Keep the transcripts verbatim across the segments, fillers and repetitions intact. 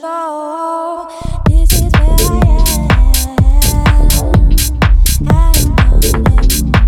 go. This is where I am. I don't know anymore.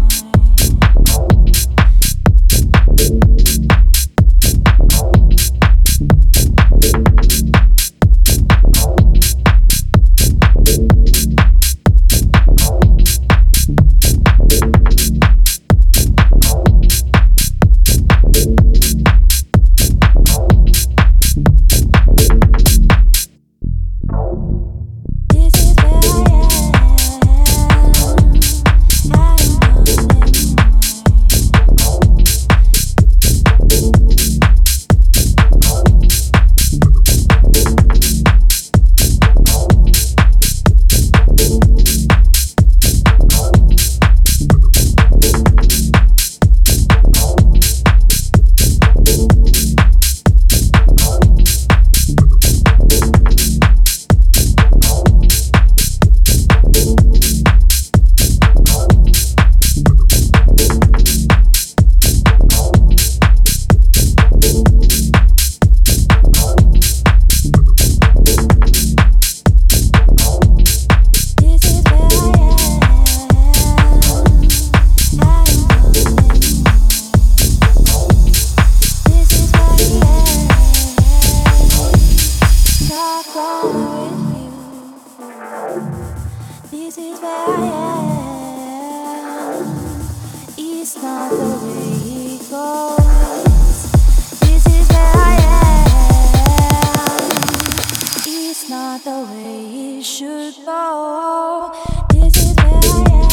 This is where I am. It's not the way it goes. This is where I am. It's not the way it should go. This is where I am.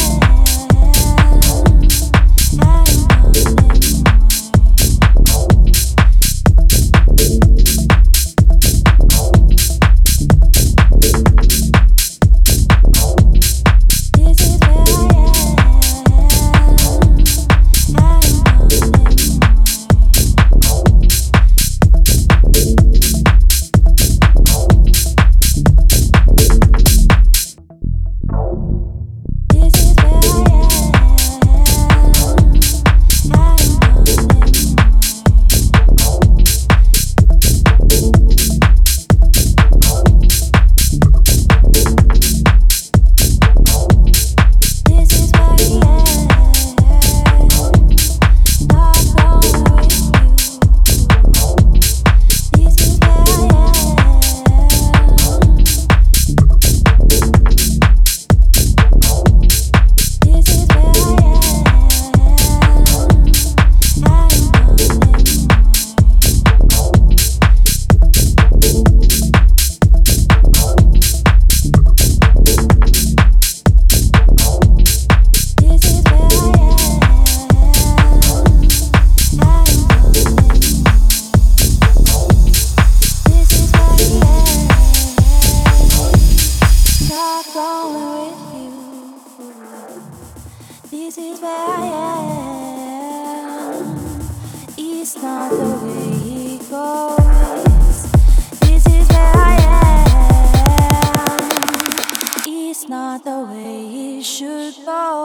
I don't know anymore. This is where I am. It's not the way it goes. This is where I am. It's not the way it should go.